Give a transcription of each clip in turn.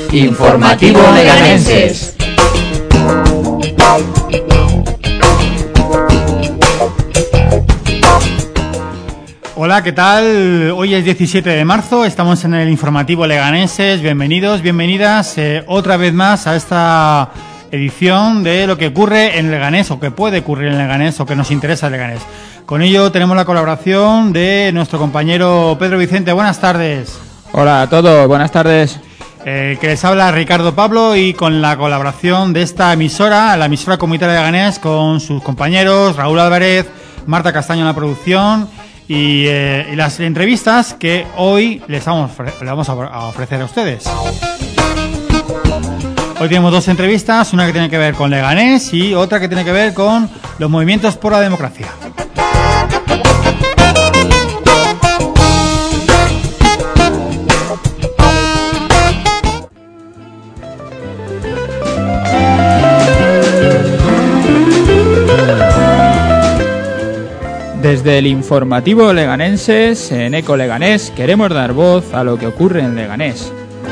Informativo Leganenses. Hola, ¿qué tal? Hoy es 17 de marzo, estamos en el Informativo Leganenses. Bienvenidos, bienvenidas otra vez más a esta edición de lo que ocurre en Leganés, o que puede ocurrir en Leganés, o que nos interesa en Leganés. Con ello tenemos la colaboración de nuestro compañero Pedro Vicente. Buenas tardes. Hola a todos, buenas tardes. Que les habla Ricardo Pablo, y con la colaboración de esta emisora, la emisora comunitaria de Leganés, con sus compañeros Raúl Álvarez, Marta Castaño en la producción y las entrevistas que hoy les vamos a ofrecer a ustedes. Hoy tenemos dos entrevistas, una que tiene que ver con Leganés y otra que tiene que ver con los movimientos por la democracia. Desde el Informativo Leganenses, en Eco Leganés, queremos dar voz a lo que ocurre en Leganés.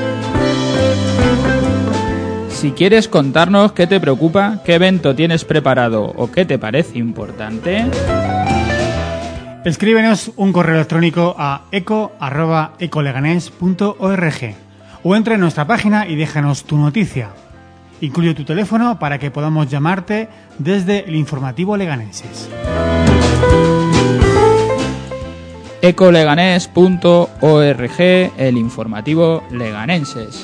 Si quieres contarnos qué te preocupa, qué evento tienes preparado o qué te parece importante, escríbenos un correo electrónico a eco@ecoleganés.org o entra en nuestra página y déjanos tu noticia. Incluye tu teléfono para que podamos llamarte desde el Informativo Leganenses. ecoleganés.org, el Informativo Leganenses.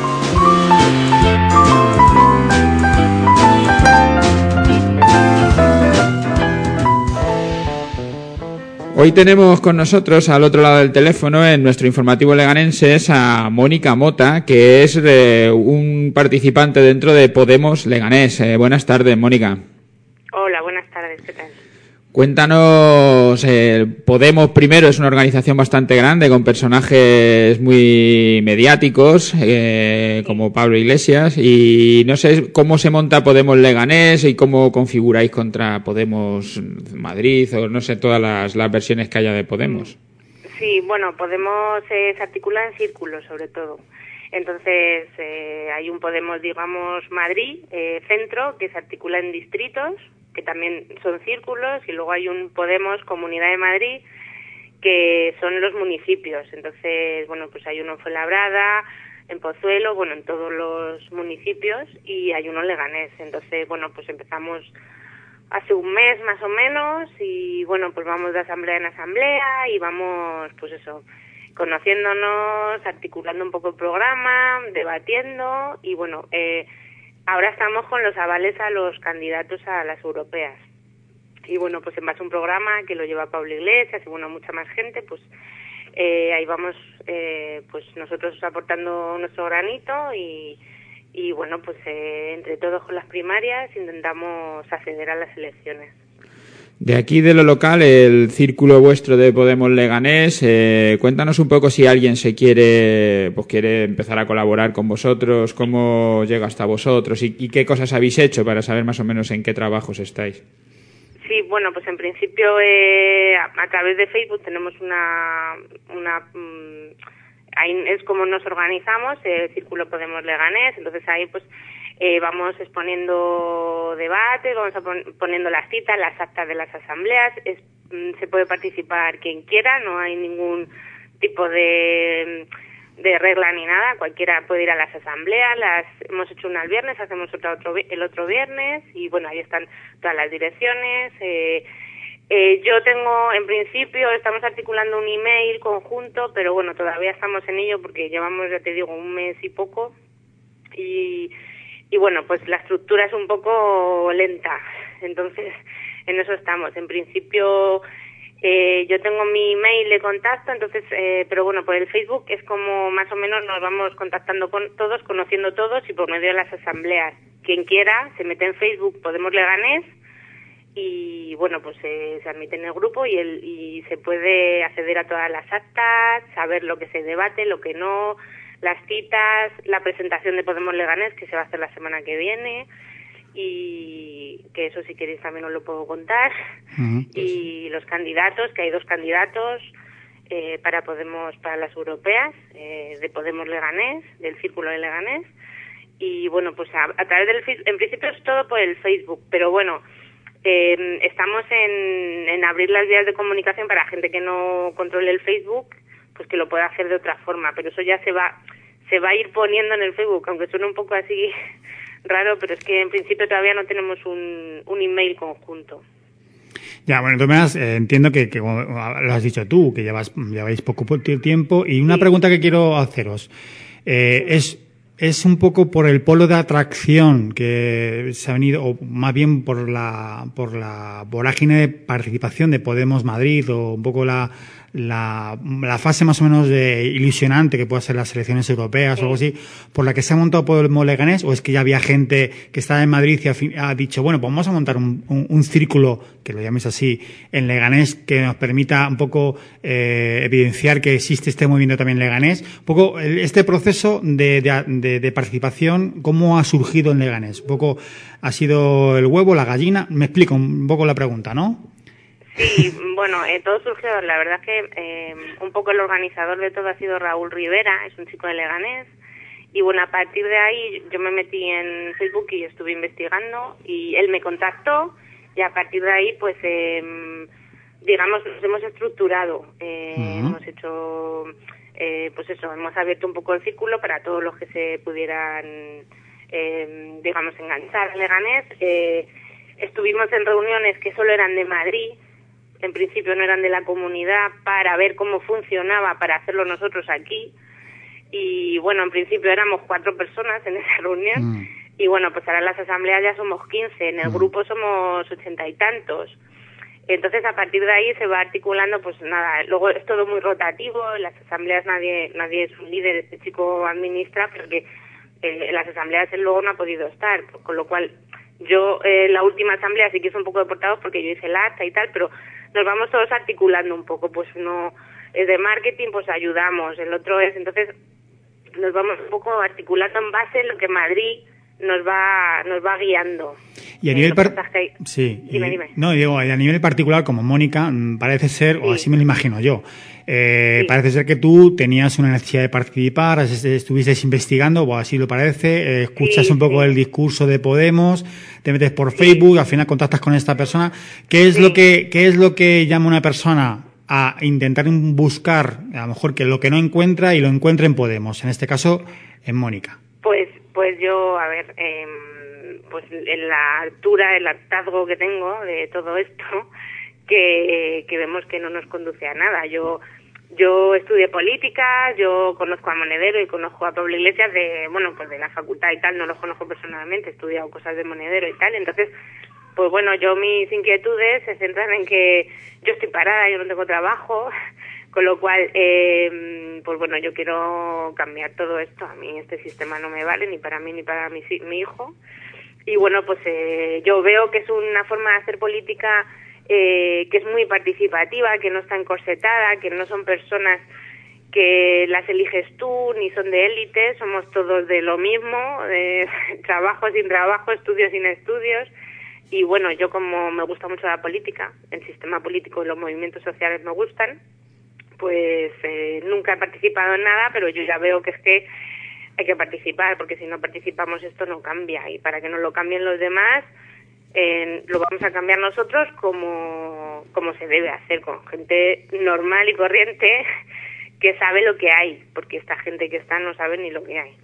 Hoy tenemos con nosotros al otro lado del teléfono en nuestro Informativo Leganenses a Mónica Mota, que es un participante dentro de Podemos Leganés. Buenas tardes, Mónica. Hola, buenas tardes, ¿qué tal? Cuéntanos, Podemos primero es una organización bastante grande con personajes muy mediáticos como Pablo Iglesias, y no sé cómo se monta Podemos Leganés y cómo configuráis contra Podemos Madrid, o no sé, todas las versiones que haya de Podemos. Sí, bueno, Podemos se articula en círculos sobre todo. Entonces hay un Podemos, digamos, Madrid, centro, que se articula en distritos, que también son círculos, y luego hay un Podemos Comunidad de Madrid, que son los municipios. Entonces, bueno, pues hay uno en Fuenlabrada, en Pozuelo, bueno, en todos los municipios, y hay uno en Leganés. Entonces, bueno, pues empezamos hace un mes más o menos, y bueno, pues vamos de asamblea en asamblea, y vamos, pues eso, conociéndonos, articulando un poco el programa, debatiendo, y bueno, ahora estamos con los avales a los candidatos a las europeas. Y bueno, pues en base a un programa que lo lleva Pablo Iglesias y bueno, mucha más gente, pues ahí vamos pues nosotros aportando nuestro granito, y bueno, pues entre todos con las primarias intentamos acceder a las elecciones. De aquí, de lo local, el círculo vuestro de Podemos Leganés, cuéntanos un poco si alguien quiere empezar a colaborar con vosotros, cómo llega hasta vosotros y qué cosas habéis hecho para saber más o menos en qué trabajos estáis. Sí, bueno, pues en principio a través de Facebook tenemos ahí es como nos organizamos, el Círculo Podemos Leganés. Entonces ahí pues vamos exponiendo debates, vamos poniendo las citas, las actas de las asambleas. Se puede participar quien quiera, no hay ningún tipo de regla ni nada, cualquiera puede ir a las asambleas. Las hemos hecho una el viernes, hacemos otra el otro viernes, y bueno, ahí están todas las direcciones. Yo tengo, en principio, estamos articulando un email conjunto, pero bueno, todavía estamos en ello porque llevamos, ya te digo, un mes y poco, y bueno, pues la estructura es un poco lenta, entonces en eso estamos. En principio yo tengo mi email de contacto, entonces pero bueno, por el Facebook es como más o menos nos vamos contactando con todos, conociendo todos, y por medio de las asambleas. Quien quiera se mete en Facebook Podemos Leganés, y bueno, pues se admite en el grupo, y se puede acceder a todas las actas, saber lo que se debate, lo que no, las citas, la presentación de Podemos Leganés, que se va a hacer la semana que viene, y que eso, si queréis, también os lo puedo contar. Y los candidatos, que hay 2 candidatos, para Podemos, para las europeas, de Podemos Leganés, del Círculo de Leganés. Y bueno, pues a través del Facebook, en principio es todo por el Facebook, pero bueno, estamos en abrir las vías de comunicación para gente que no controle el Facebook, pues que lo pueda hacer de otra forma, pero eso ya se va a ir poniendo en el Facebook, aunque suene un poco así raro, pero es que en principio todavía no tenemos un email conjunto. Ya, bueno, de todas maneras, entiendo que como lo has dicho tú, que lleváis poco tiempo, y una pregunta que quiero haceros, es un poco por el polo de atracción que se ha venido, o más bien por la vorágine de participación de Podemos Madrid, o un poco la fase más o menos ilusionante que pueda ser las elecciones europeas o algo así, por la que se ha montado Podemos Leganés, o es que ya había gente que estaba en Madrid y ha dicho, bueno, pues vamos a montar un círculo, que lo llames así, en Leganés, que nos permita un poco evidenciar que existe este movimiento también en Leganés. Un poco este proceso de participación, ¿cómo ha surgido en Leganés? Un poco ha sido el huevo, la gallina. Me explico un poco la pregunta, ¿no? Sí, bueno, todo surgió, la verdad que un poco el organizador de todo ha sido Raúl Rivera, es un chico de Leganés, y bueno, a partir de ahí yo me metí en Facebook y estuve investigando, y él me contactó, y a partir de ahí, pues, digamos, nos hemos estructurado, hemos hecho, pues eso, hemos abierto un poco el círculo para todos los que se pudieran, digamos, enganchar a Leganés. Estuvimos en reuniones que solo eran de Madrid, en principio no eran de la comunidad, para ver cómo funcionaba, para hacerlo nosotros aquí. Y bueno, en principio éramos 4 personas en esa reunión, y bueno, pues ahora en las asambleas ya somos 15, en el grupo somos 80 y tantos. Entonces a partir de ahí se va articulando, pues nada, luego es todo muy rotativo, en las asambleas nadie es un líder, este chico administra, porque en las asambleas él luego no ha podido estar, con lo cual yo la última asamblea sí que hice un poco de portavoz porque yo hice el acta y tal, pero nos vamos todos articulando un poco, pues uno es de marketing, pues ayudamos, el otro es, entonces nos vamos un poco articulando en base en lo que Madrid nos va guiando. Y a nivel Dime. No, digo, a nivel particular, como Mónica, parece ser, o así me lo imagino yo, parece ser que tú tenías una necesidad de participar, estuvieses investigando, o así lo parece, escuchas un poco el discurso de Podemos, te metes por Facebook, al final contactas con esta persona. ¿Qué es lo que llama una persona a intentar buscar, a lo mejor, que lo que no encuentra y lo encuentre en Podemos, en este caso en Mónica? Pues yo, a ver, pues en la altura, el hartazgo que tengo de todo esto, que vemos que no nos conduce a nada. Yo estudié política, yo conozco a Monedero y conozco a Pablo Iglesias pues de la facultad y tal, no los conozco personalmente, he estudiado cosas de Monedero y tal, entonces, pues bueno, yo mis inquietudes se centran en que yo estoy parada, yo no tengo trabajo, con lo cual, pues bueno, yo quiero cambiar todo esto. A mí este sistema no me vale, ni para mí ni para mi hijo. Y bueno, pues yo veo que es una forma de hacer política que es muy participativa, que no está encorsetada, que no son personas que las eliges tú, ni son de élite, somos todos de lo mismo, trabajo sin trabajo, estudios sin estudios. Y bueno, yo como me gusta mucho la política, el sistema político y los movimientos sociales me gustan, pues nunca he participado en nada, pero yo ya veo que es que hay que participar, porque si no participamos esto no cambia, y para que no lo cambien los demás, lo vamos a cambiar nosotros como se debe hacer, con gente normal y corriente que sabe lo que hay, porque esta gente que está no sabe ni lo que hay.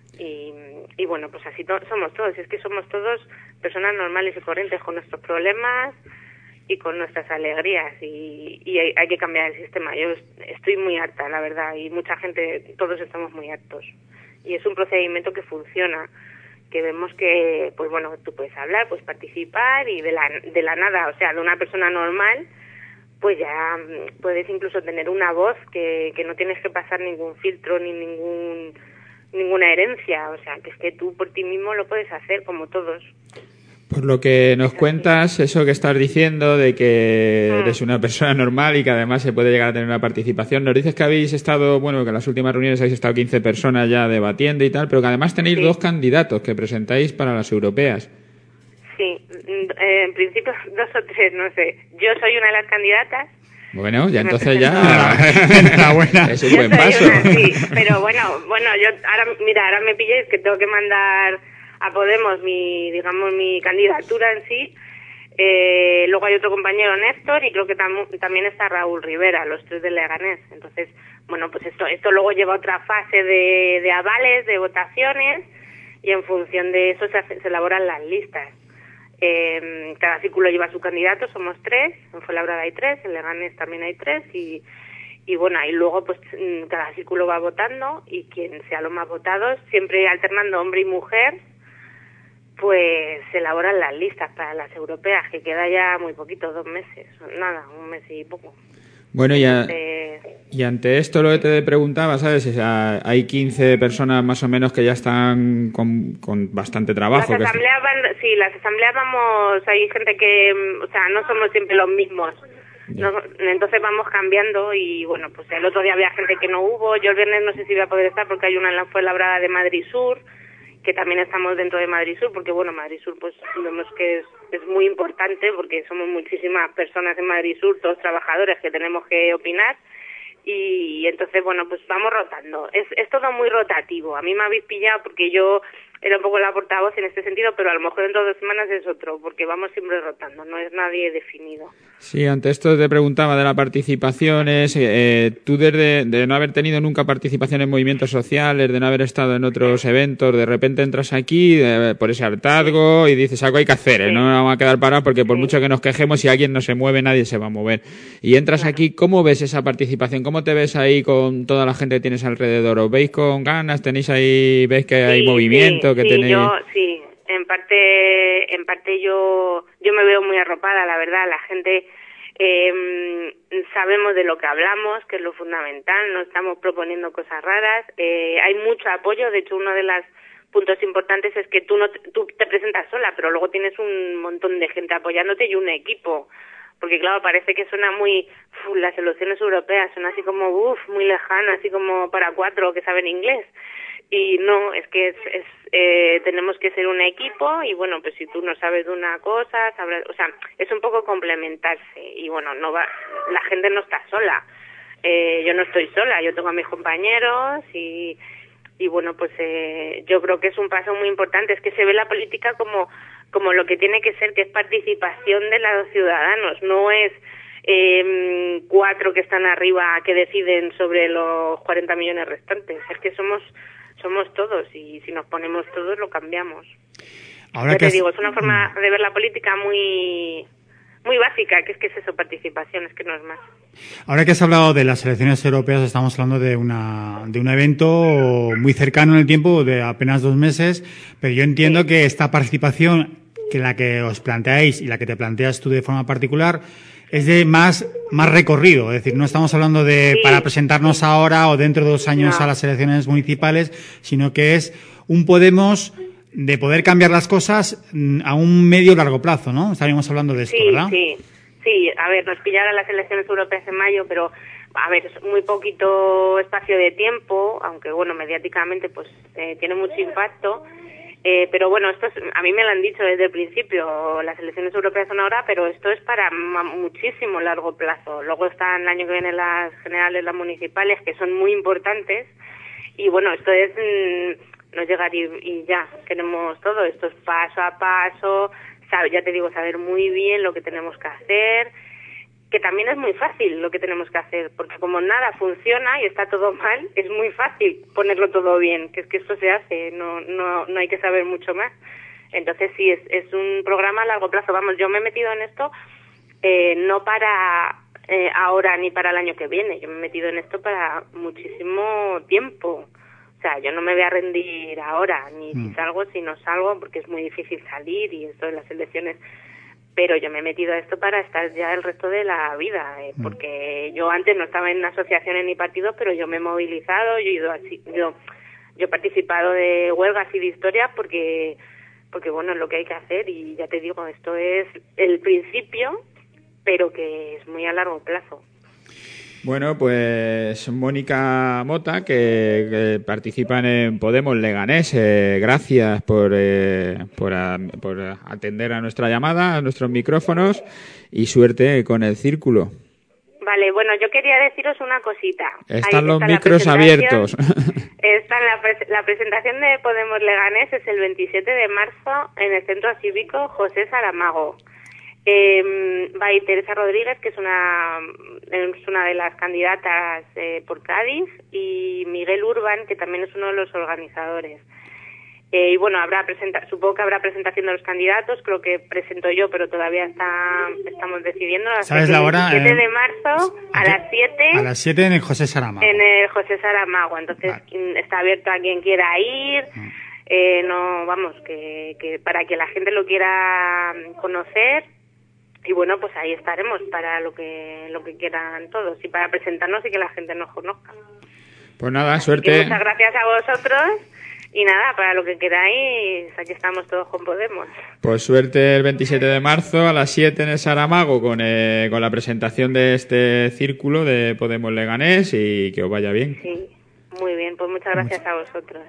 Y bueno, pues así somos todos, es que somos todos personas normales y corrientes con nuestros problemas y con nuestras alegrías, y hay que cambiar el sistema. Yo estoy muy harta, la verdad, y mucha gente, todos estamos muy hartos, y es un procedimiento que funciona, que vemos que, pues bueno, tú puedes hablar, puedes participar, y de la nada, o sea, de una persona normal, pues ya puedes incluso tener una voz que no tienes que pasar ningún filtro ni ninguna herencia, o sea, que es que tú por ti mismo lo puedes hacer como todos. Por lo que nos cuentas, eso que estás diciendo de que eres una persona normal y que además se puede llegar a tener una participación, nos dices que habéis estado, bueno, que en las últimas reuniones habéis estado 15 personas ya debatiendo y tal, pero que además tenéis 2 candidatos que presentáis para las europeas. Sí, en principio 2 o 3, no sé. Yo soy una de las candidatas, Bueno, ya entonces ya enhorabuena. Es un buen paso. Sí, pero bueno, yo ahora me pilláis que tengo que mandar a Podemos mi candidatura en sí. Luego hay otro compañero, Néstor, y creo que también está Raúl Rivera, los tres de Leganés. Entonces, bueno, pues esto luego lleva a otra fase de avales, de votaciones, y en función de eso se elaboran las listas. Cada círculo lleva su candidato, somos 3, en Fuenlabrada hay 3, en Leganés también hay 3, y bueno, ahí luego pues cada círculo va votando, y quien sea los más votados, siempre alternando hombre y mujer, pues se elaboran las listas para las europeas, que queda ya muy poquito, 2 meses, nada, 1 mes y poco. Bueno, y ante esto lo que te preguntaba, ¿sabes? O sea, hay 15 personas más o menos que ya están con bastante trabajo. Las asambleas vamos, hay gente que, o sea, no somos siempre los mismos. Entonces vamos cambiando y bueno, pues el otro día había gente que no hubo, yo el viernes no sé si voy a poder estar porque hay una en la Fuenlabrada de Madrid Sur, que también estamos dentro de Madrid Sur, porque bueno, Madrid Sur pues vemos que es muy importante porque somos muchísimas personas en Madrid Sur, todos trabajadores que tenemos que opinar, y entonces bueno, pues vamos rotando, es todo muy rotativo. A mí me habéis pillado porque yo era un poco la portavoz en este sentido, pero a lo mejor dentro de 2 semanas es otro, porque vamos siempre rotando, no es nadie definido. Sí, ante esto te preguntaba de la participación, tú de no haber tenido nunca participación en movimientos sociales, de no haber estado en otros eventos, de repente entras aquí por ese hartazgo y dices, algo hay que hacer, no vamos a quedar parados porque por mucho que nos quejemos, si alguien no se mueve, nadie se va a mover. Y entras aquí, ¿cómo ves esa participación? ¿Cómo te ves ahí con toda la gente que tienes alrededor? ¿Os veis con ganas? ¿Tenéis ahí, veis que hay movimiento? Que tenéis... Sí, en parte yo me veo muy arropada, la verdad. La gente sabemos de lo que hablamos, que es lo fundamental, no estamos proponiendo cosas raras, hay mucho apoyo. De hecho, uno de los puntos importantes es que tú te presentas sola, pero luego tienes un montón de gente apoyándote y un equipo, porque claro, parece que suena muy, las elecciones europeas son así como muy lejanas, así como para 4 que saben inglés. Y no, es que tenemos que ser un equipo y bueno, pues si tú no sabes de una cosa, sabrás, o sea, es un poco complementarse y bueno, la gente no está sola, yo no estoy sola, yo tengo a mis compañeros y bueno, pues yo creo que es un paso muy importante, es que se ve la política como lo que tiene que ser, que es participación de los ciudadanos, no es 4 que están arriba que deciden sobre los 40 millones restantes, es que somos todos y si nos ponemos todos lo cambiamos. Ahora te digo, es una forma de ver la política muy muy básica, que es eso, participación, es que no es más. Ahora que has hablado de las elecciones europeas, estamos hablando de un evento muy cercano en el tiempo, de apenas 2 meses, pero yo entiendo que esta participación, que la que os planteáis y la que te planteas tú de forma particular, es de más recorrido, es decir, no estamos hablando de para presentarnos ahora o dentro de 2 años a las elecciones municipales, sino que es un Podemos de poder cambiar las cosas a un medio largo plazo, ¿no? Estaríamos hablando de esto, ¿verdad? Sí, a ver, nos pillaron las elecciones europeas en mayo, pero a ver, es muy poquito espacio de tiempo, aunque bueno, mediáticamente pues tiene mucho impacto. Pero bueno, a mí me lo han dicho desde el principio, las elecciones europeas son ahora, pero esto es para muchísimo largo plazo. Luego están el año que viene las generales, las municipales, que son muy importantes, y bueno, esto es no llegar y ya, queremos todo, esto es paso a paso, ya te digo, saber muy bien lo que tenemos que hacer, que también es muy fácil lo que tenemos que hacer, porque como nada funciona y está todo mal, es muy fácil ponerlo todo bien, que es que esto se hace, no hay que saber mucho más. Entonces sí, es un programa a largo plazo. Vamos, yo me he metido en esto no para ahora ni para el año que viene, yo me he metido en esto para muchísimo tiempo. O sea, yo no me voy a rendir ahora, ni si salgo, si no salgo, porque es muy difícil salir y esto de las elecciones. Pero yo me he metido a esto para estar ya el resto de la vida, porque yo antes no estaba en asociaciones ni partidos, pero yo me he movilizado, yo he participado de huelgas y de historias porque bueno, es lo que hay que hacer y ya te digo, esto es el principio, pero que es muy a largo plazo. Bueno, pues Mónica Mota, que participan en Podemos Leganés, gracias por atender a nuestra llamada, a nuestros micrófonos y suerte con el círculo. Vale, bueno, yo quería deciros una cosita. Están los micros abiertos. Está la presentación de Podemos Leganés es el 27 de marzo en el Centro Cívico José Saramago. Va a ir Teresa Rodríguez, que es una de las candidatas por Cádiz, y Miguel Urban, que también es uno de los organizadores. Y bueno, supongo que habrá presentación de los candidatos, creo que presento yo, pero todavía estamos decidiendo. ¿Sabes la hora? El 7 de marzo a las 7. A las 7 en el José Saramago. En el José Saramago, entonces está abierto a quien quiera ir. No, vamos, que para que la gente lo quiera conocer. Y bueno, pues ahí estaremos para lo que quieran todos y para presentarnos y que la gente nos conozca. Pues nada, suerte. Muchas gracias a vosotros. Y nada, para lo que queráis, aquí estamos todos con Podemos. Pues suerte el 27 de marzo a las 7 en el Saramago con la presentación de este círculo de Podemos Leganés y que os vaya bien. Sí, muy bien, pues muchas gracias a vosotros.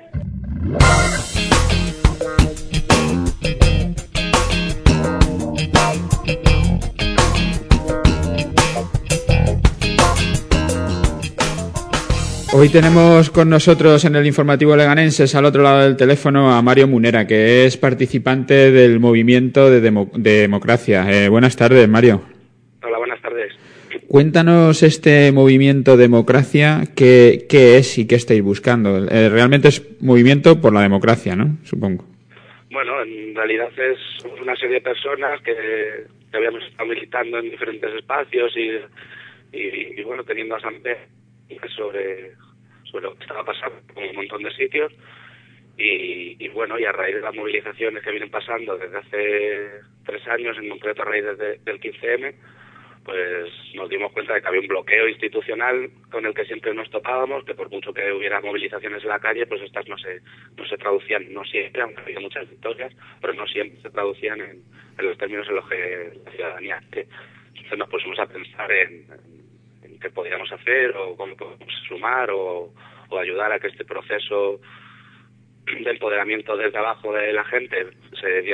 Hoy tenemos con nosotros en el informativo Leganenses al otro lado del teléfono a Mario Munera, que es participante del movimiento de democracia. Buenas tardes, Mario. Hola, buenas tardes. Cuéntanos este movimiento democracia, ¿qué es y qué estáis buscando? Realmente es movimiento por la democracia, ¿no? Supongo. Bueno, en realidad es una serie de personas que habíamos estado militando en diferentes espacios y bueno, teniendo asambleas sobre lo que estaba pasando en un montón de sitios y bueno, y a raíz de las movilizaciones que vienen pasando desde hace 3 años, en concreto a raíz del 15M, pues nos dimos cuenta de que había un bloqueo institucional con el que siempre nos topábamos, que por mucho que hubiera movilizaciones en la calle, pues estas no se traducían, no siempre, aunque había muchas victorias, pero no siempre se traducían en los términos en los que la ciudadanía. Entonces nos pusimos a pensar en qué podríamos hacer o cómo podemos sumar o ayudar a que este proceso de empoderamiento desde abajo de la gente se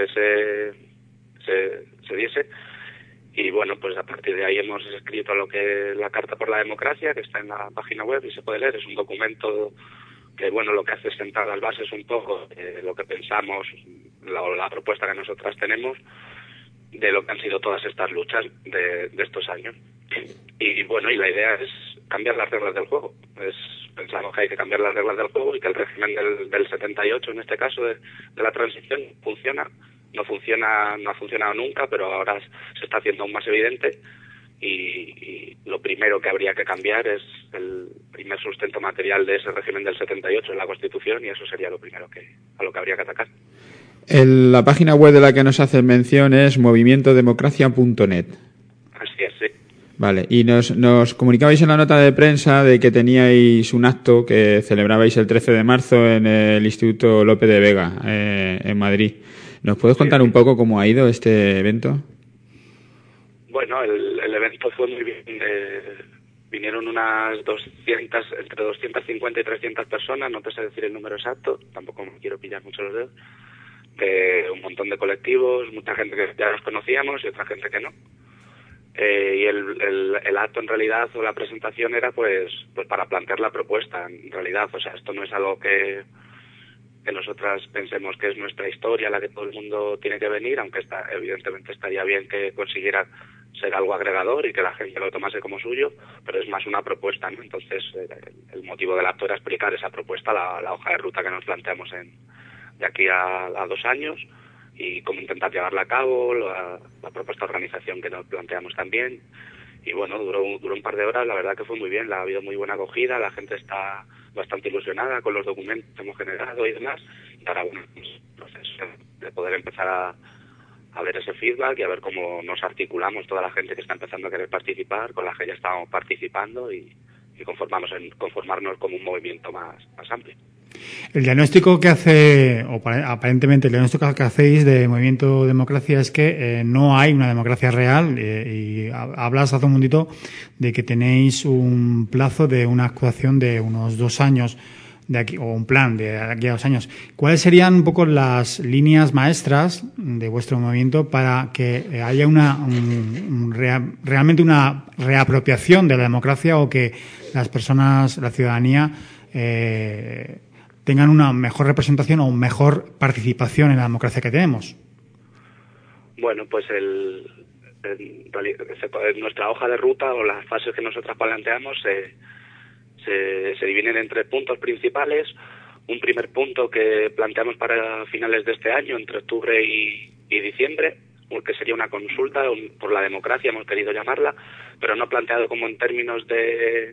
diese. Y bueno, pues a partir de ahí hemos escrito lo que es la Carta por la Democracia, que está en la página web y se puede leer. Es un documento que, bueno, lo que hace es sentar las bases un poco de lo que pensamos, la propuesta que nosotras tenemos, de lo que han sido todas estas luchas de estos años. Y bueno, y la idea es cambiar las reglas del juego. Pensamos que hay que cambiar las reglas del juego y que el régimen del 78, en este caso de la transición, funciona. No ha funcionado nunca, pero ahora se está haciendo aún más evidente y lo primero que habría que cambiar es el primer sustento material de ese régimen del 78 en la Constitución, y eso sería lo primero a lo que habría que atacar. La página web de la que nos haces mención es movimientodemocracia.net. Así es, sí. Vale, y nos comunicabais en la nota de prensa de que teníais un acto que celebrabais el 13 de marzo en el Instituto Lope de Vega, en Madrid. ¿Nos puedes contar un poco cómo ha ido este evento? Bueno, el evento fue muy bien. Vinieron unas entre 250 y 300 personas, no te sé decir el número exacto, tampoco me quiero pillar mucho los dedos, de un montón de colectivos, mucha gente que ya nos conocíamos y otra gente que no. Y el acto en realidad, o la presentación, era pues para plantear la propuesta en realidad. O sea, esto no es algo que nosotras pensemos que es nuestra historia, la que todo el mundo tiene que venir, aunque evidentemente estaría bien que consiguiera ser algo agregador y que la gente lo tomase como suyo, pero es más una propuesta, ¿no? Entonces, el motivo del acto era explicar esa propuesta, la hoja de ruta que nos planteamos de aquí a 2 años, y cómo intentar llevarla a cabo, la propuesta de organización que nos planteamos también. Y bueno, duró un par de horas, la verdad que fue muy bien, ha habido muy buena acogida, la gente está bastante ilusionada con los documentos que hemos generado y demás, y ahora bueno, pues, proceso de poder empezar a ver ese feedback y a ver cómo nos articulamos toda la gente que está empezando a querer participar, con la que ya estábamos participando y conformarnos como un movimiento más amplio. El diagnóstico que hace, o aparentemente el diagnóstico que hacéis de Movimiento Democracia es que no hay una democracia real, y hablas hace un momentito de que tenéis un plazo de una actuación de unos 2 años. de aquí, o un plan de aquí a 2 años, ¿cuáles serían un poco las líneas maestras de vuestro movimiento para que haya realmente una reapropiación de la democracia, o que las personas, la ciudadanía, tengan una mejor representación o mejor participación en la democracia que tenemos? Bueno, pues nuestra hoja de ruta, o las fases que nosotros planteamos, se dividen en 3 puntos principales. Un primer punto que planteamos para finales de este año, entre octubre y diciembre, que sería una consulta por la democracia, hemos querido llamarla, pero no planteado como en términos de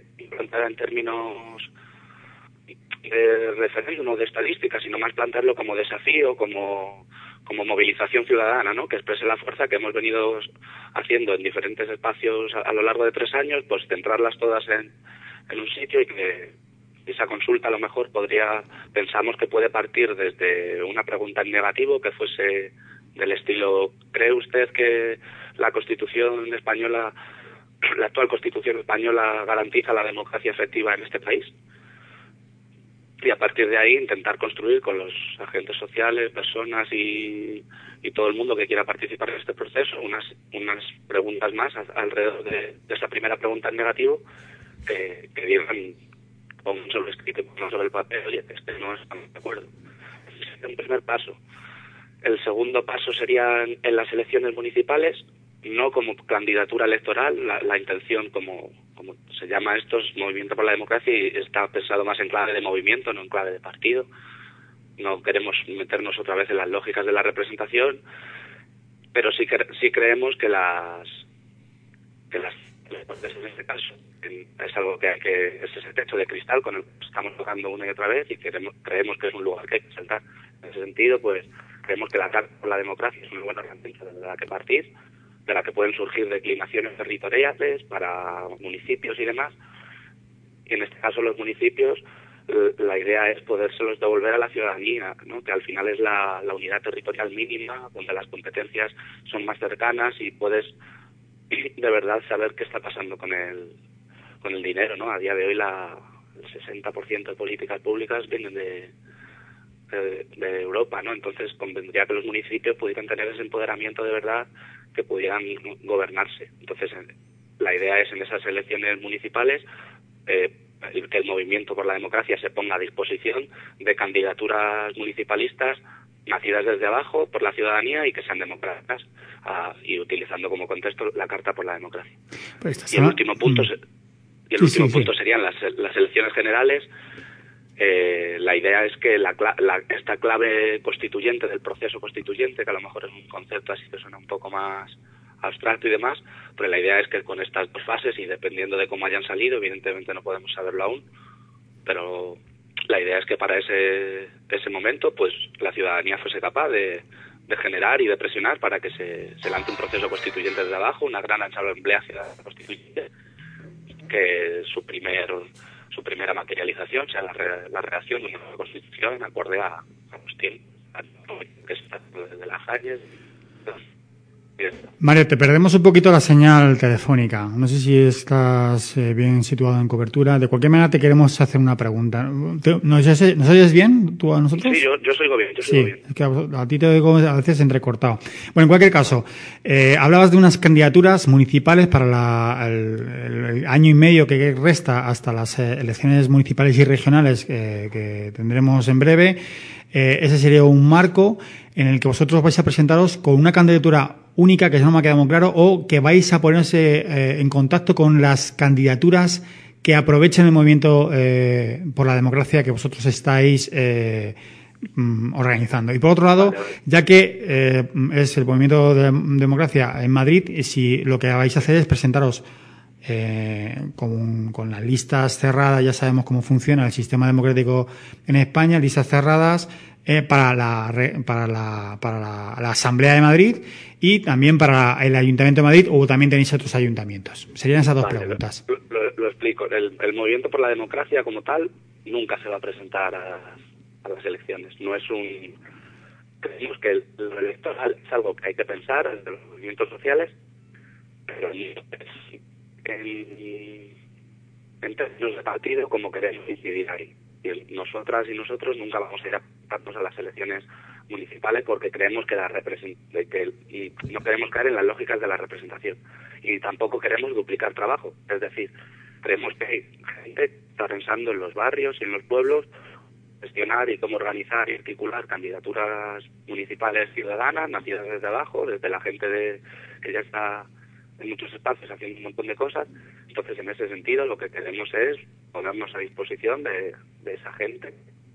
referéndum o de estadística, sino más plantearlo como desafío, como movilización ciudadana, ¿no? Que exprese la fuerza que hemos venido haciendo en diferentes espacios a lo largo de 3 años, pues centrarlas todas en un sitio, y que esa consulta a lo mejor pensamos que puede partir desde una pregunta en negativo, que fuese del estilo: ¿cree usted que la Constitución española, la actual Constitución española, garantiza la democracia efectiva en este país? Y a partir de ahí intentar construir con los agentes sociales, personas y todo el mundo que quiera participar en este proceso unas preguntas más alrededor de esa primera pregunta en negativo, que digan con un solo escrito, no sobre el papel: oye, no estamos de acuerdo. Ese sería un primer paso. El segundo paso sería en las elecciones municipales, no como candidatura electoral. La intención, como se llama esto, es Movimiento por la Democracia, y está pensado más en clave de movimiento, no en clave de partido. No queremos meternos otra vez en las lógicas de la representación, pero sí creemos que las en este caso es algo que es ese techo de cristal con el que estamos tocando una y otra vez, y creemos que es un lugar que hay que saltar. En ese sentido, pues creemos que la Carta por la Democracia es una buena herramienta de la que partir, de la que pueden surgir declinaciones territoriales para municipios y demás. Y en este caso los municipios, la idea es podérselos devolver a la ciudadanía, ¿no? Que al final es la unidad territorial mínima, donde las competencias son más cercanas y puedes de verdad saber qué está pasando con el dinero, ¿no? A día de hoy el 60% de políticas públicas vienen de Europa, ¿no? Entonces convendría que los municipios pudieran tener ese empoderamiento de verdad, que pudieran gobernarse. Entonces la idea es, en esas elecciones municipales, que el Movimiento por la Democracia se ponga a disposición de candidaturas municipalistas nacidas desde abajo por la ciudadanía y que sean democráticas, y utilizando como contexto la Carta por la Democracia. Y el último punto serían las elecciones generales. La idea es que esta clave constituyente del proceso constituyente, que a lo mejor es un concepto así que suena un poco más abstracto y demás, pero la idea es que con estas 2 fases, y dependiendo de cómo hayan salido, evidentemente no podemos saberlo aún, pero la idea es que para ese momento, pues la ciudadanía fuese capaz de generar y de presionar para que se lance un proceso constituyente desde abajo, una gran asamblea constituyente, que su primera materialización sea la redacción de una nueva constitución acorde a los tiempos, que está desde las calles. Mario, te perdemos un poquito la señal telefónica. No sé si estás bien situado en cobertura. De cualquier manera, te queremos hacer una pregunta. ¿Nos oyes bien tú a nosotros? Sí, yo os oigo bien. Es que a ti te oigo a veces entrecortado. Bueno, en cualquier caso, hablabas de unas candidaturas municipales para el año y medio que resta hasta las elecciones municipales y regionales que tendremos en breve. Ese sería un marco en el que vosotros vais a presentaros con una candidatura única, que no me ha quedado muy claro, o que vais a ponerse en contacto con las candidaturas que aprovechen el movimiento por la democracia que vosotros estáis organizando. Y por otro lado, ya que es el movimiento de democracia en Madrid, si lo que vais a hacer es presentaros con las listas cerradas, ya sabemos cómo funciona el sistema democrático en España, listas cerradas para la Asamblea de Madrid y también para el Ayuntamiento de Madrid, o también tenéis otros ayuntamientos. Serían esas 2 preguntas. Lo explico. El Movimiento por la Democracia como tal nunca se va a presentar a las elecciones. No es creemos que lo electoral es algo que hay que pensar desde los movimientos sociales, pero en términos de partido, como queremos incidir ahí. Y nosotras y nosotros nunca vamos a ir a presentarnos a las elecciones municipales porque creemos que y no queremos caer en las lógicas de la representación. Y tampoco queremos duplicar trabajo. Es decir, creemos que hay gente que está pensando en los barrios y en los pueblos, gestionar y cómo organizar y articular candidaturas municipales ciudadanas, nacidas desde abajo, desde la gente que ya está en muchos espacios haciendo un montón de cosas. Entonces, en ese sentido, lo que queremos es ponernos a disposición de esa gente.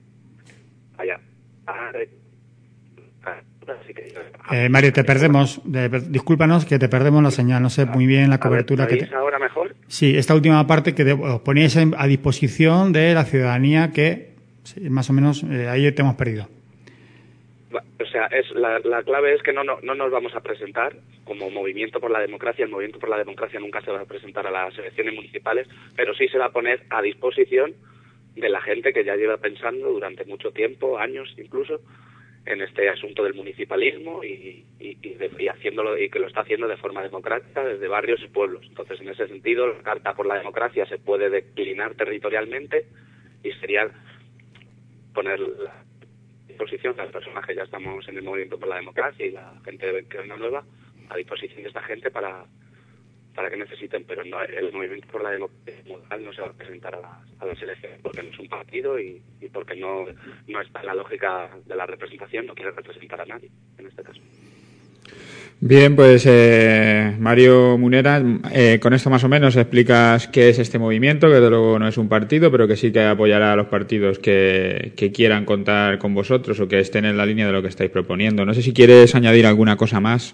Mario, te perdemos. Discúlpanos que te perdemos la señal. No sé muy bien la cobertura. ¿Ahora mejor? Sí, esta última parte que os poníais a disposición de la ciudadanía que, sí, más o menos, ahí te hemos perdido. O sea, la clave es que no nos vamos a presentar como Movimiento por la Democracia. El Movimiento por la Democracia nunca se va a presentar a las elecciones municipales, pero sí se va a poner a disposición de la gente que ya lleva pensando durante mucho tiempo, años incluso, en este asunto del municipalismo y haciéndolo, y que lo está haciendo de forma democrática desde barrios y pueblos. Entonces, en ese sentido, la Carta por la Democracia se puede declinar territorialmente y sería poner la disposición de las personas que ya estamos en el Movimiento por la Democracia y la gente que venga nueva a disposición de esta gente para que necesiten, pero no, el Movimiento por la Democracia no se va a presentar a las elecciones porque no es un partido y porque no está en la lógica de la representación, no quiere representar a nadie en este caso. Bien, pues Mario Munera, con esto más o menos explicas qué es este movimiento, que desde luego no es un partido, pero que sí que apoyará a los partidos que quieran contar con vosotros o que estén en la línea de lo que estáis proponiendo. No sé si quieres añadir alguna cosa más.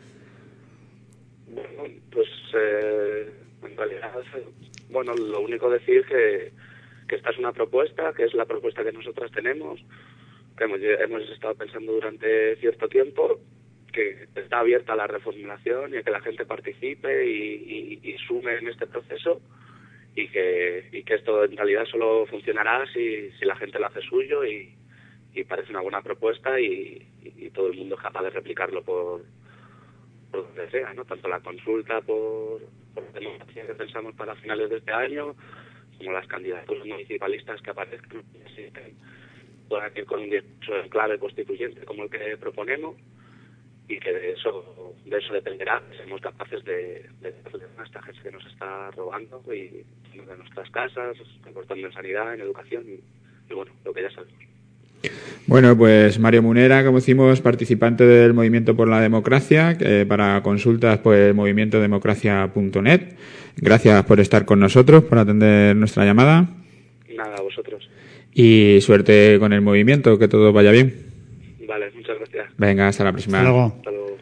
Bueno, pues en realidad, bueno, lo único decir que esta es una propuesta, que es la propuesta que nosotras tenemos, que hemos estado pensando durante cierto tiempo, que está abierta a la reformulación y a que la gente participe y sume en este proceso y que esto en realidad solo funcionará si la gente lo hace suyo y parece una buena propuesta y todo el mundo es capaz de replicarlo por donde sea, ¿no? Tanto la consulta por democracia que pensamos para finales de este año como las candidaturas municipalistas que aparezcan puedan ir con un discurso en clave constituyente como el que proponemos. Y que de eso dependerá que seamos capaces de darle a esta gente que nos está robando y de nuestras casas, recortando en sanidad, en educación y bueno, lo que ya sabemos. Bueno, pues Mario Munera, como decimos, participante del Movimiento por la Democracia, para consultas pues movimientodemocracia.net. Gracias por estar con nosotros, por atender nuestra llamada. Nada, a vosotros. Y suerte con el movimiento, que todo vaya bien. Vale, muchas gracias. Venga, hasta la próxima. Hasta luego. Hasta luego.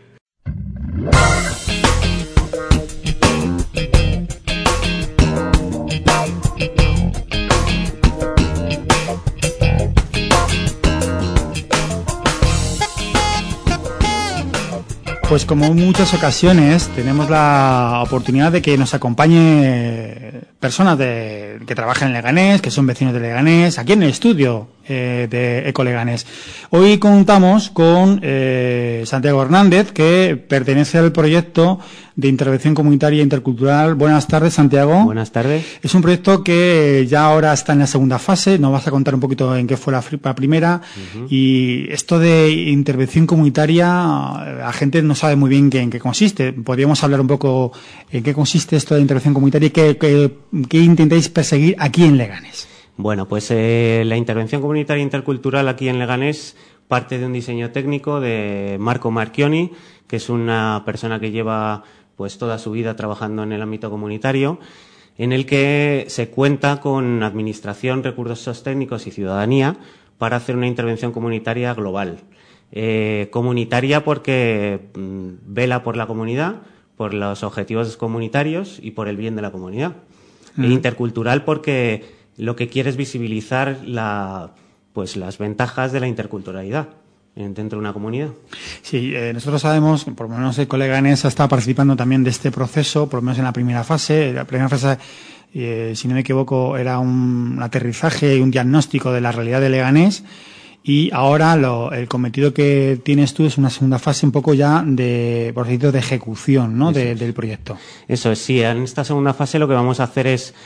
Pues como en muchas ocasiones tenemos la oportunidad de que nos acompañe personas que trabajan en Leganés, que son vecinos de Leganés, aquí en el estudio de Eco Leganés. Hoy contamos con Santiago Hernández, que pertenece al proyecto de intervención comunitaria intercultural. Buenas tardes, Santiago. Buenas tardes. Es un proyecto que ya ahora está en la segunda fase. Nos vas a contar un poquito en qué fue la primera. Uh-huh. Y esto de intervención comunitaria, la gente no sabe muy bien en qué consiste. Podríamos hablar un poco en qué consiste esto de intervención comunitaria y qué intentáis perseguir aquí en Leganés. Bueno, pues la intervención comunitaria intercultural aquí en Leganés parte de un diseño técnico de Marco Marchioni, que es una persona que lleva pues toda su vida trabajando en el ámbito comunitario, en el que se cuenta con administración, recursos técnicos y ciudadanía para hacer una intervención comunitaria global. Comunitaria porque vela por la comunidad, por los objetivos comunitarios y por el bien de la comunidad. E intercultural porque lo que quiere es visibilizar las ventajas de la interculturalidad dentro de una comunidad. Sí, nosotros sabemos, por lo menos el colega Leganés ha estado participando también de este proceso, por lo menos en la primera fase. La primera fase, si no me equivoco, era un aterrizaje y un diagnóstico de la realidad de Leganés. Y ahora el cometido que tienes tú es una segunda fase un poco ya de ejecución, ¿no? Del proyecto. Eso es, sí. En esta segunda fase lo que vamos a hacer es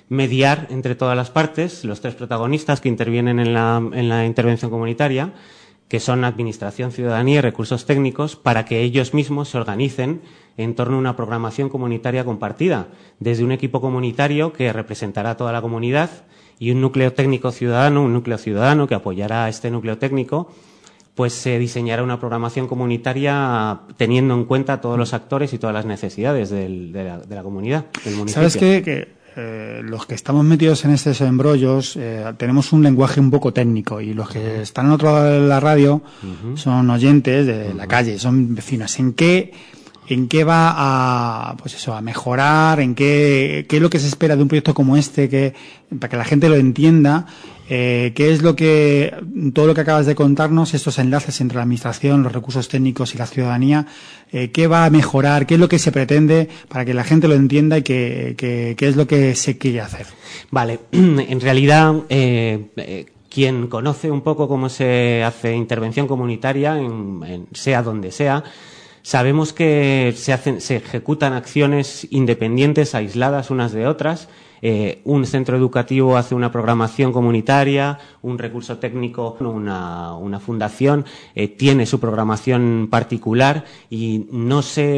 mediar entre todas las partes, los tres protagonistas que intervienen en la intervención comunitaria, que son Administración, Ciudadanía y Recursos Técnicos, para que ellos mismos se organicen en torno a una programación comunitaria compartida, desde un equipo comunitario que representará a toda la comunidad y un núcleo técnico ciudadano, un núcleo ciudadano que apoyará a este núcleo técnico, pues se diseñará una programación comunitaria teniendo en cuenta todos los actores y todas las necesidades de la comunidad, del municipio. ¿Sabes qué? Los que estamos metidos en estos embrollos tenemos un lenguaje un poco técnico, y los que están en otro lado de la radio son oyentes de la calle, son vecinos. ¿En qué va a, pues eso, a mejorar? ¿En qué es lo que se espera de un proyecto como este, para que la gente lo entienda? ¿Qué es todo lo que acabas de contarnos, estos enlaces entre la administración, los recursos técnicos y la ciudadanía, qué va a mejorar? ¿Qué es lo que se pretende para que la gente lo entienda y qué es lo que se quiere hacer? Vale, en realidad, quien conoce un poco cómo se hace intervención comunitaria, sea donde sea, sabemos que se ejecutan acciones independientes, aisladas unas de otras. Un centro educativo hace una programación comunitaria, un recurso técnico, una fundación tiene su programación particular, y no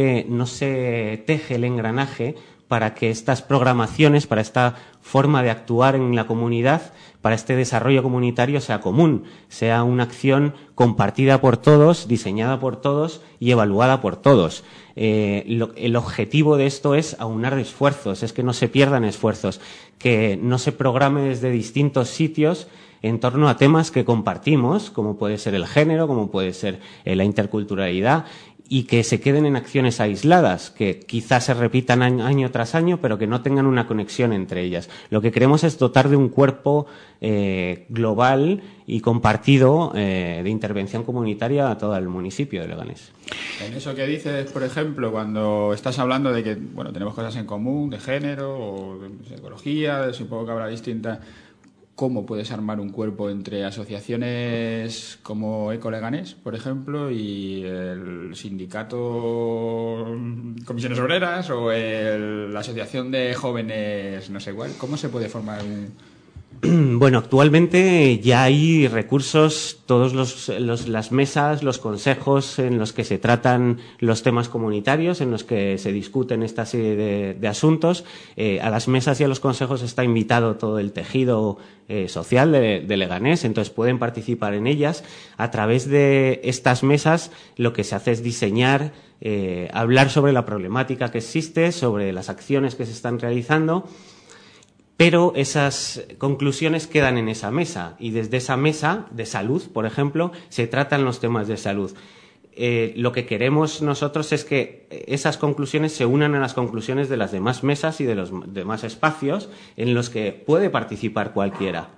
se teje el engranaje para que estas programaciones, para esta forma de actuar en la comunidad, para este desarrollo comunitario sea común, sea una acción compartida por todos, diseñada por todos y evaluada por todos. El objetivo de esto es aunar esfuerzos, es que no se pierdan esfuerzos, que no se programe desde distintos sitios en torno a temas que compartimos, como puede ser el género, como puede ser la interculturalidad, y que se queden en acciones aisladas, que quizás se repitan año tras año, pero que no tengan una conexión entre ellas. Lo que queremos es dotar de un cuerpo global y compartido de intervención comunitaria a todo el municipio de Leganés. En eso que dices, por ejemplo, cuando estás hablando de que tenemos cosas en común, de género o de ecología, supongo que habrá distintas. ¿Cómo puedes armar un cuerpo entre asociaciones como Ecoleganés, por ejemplo, y el sindicato Comisiones Obreras o la asociación de jóvenes no sé cuál? ¿Cómo se puede formar un...? Bueno, actualmente ya hay recursos, todas las mesas, los consejos en los que se tratan los temas comunitarios, en los que se discuten esta serie de asuntos. A las mesas y a los consejos está invitado todo el tejido social de Leganés, entonces pueden participar en ellas. A través de estas mesas lo que se hace es diseñar, hablar sobre la problemática que existe, sobre las acciones que se están realizando. Pero esas conclusiones quedan en esa mesa, y desde esa mesa de salud, por ejemplo, se tratan los temas de salud. Lo que queremos nosotros es que esas conclusiones se unan a las conclusiones de las demás mesas y de los demás espacios en los que puede participar cualquiera.